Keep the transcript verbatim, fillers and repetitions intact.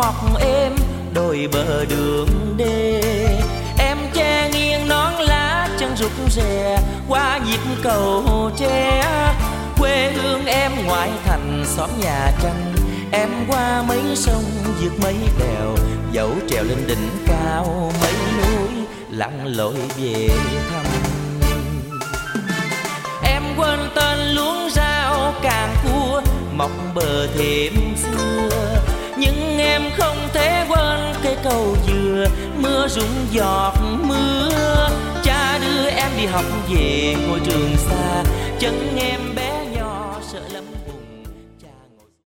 mọc êm đôi bờ đường đê. Em che nghiêng nón lá chân rụt rè qua nhịp cầu tre. Quê hương em ngoại thành xóm nhà tranh, em qua mấy sông vượt mấy đèo, dẫu trèo lên đỉnh cao mấy núi lặn lội về thăm. Em quên tên luống rau càng cua mọc bờ thềm xưa, nhưng em không thể quên cây cầu dừa mưa rụng giọt mưa. Cha đưa em đi học về ngôi trường xa, chân em bé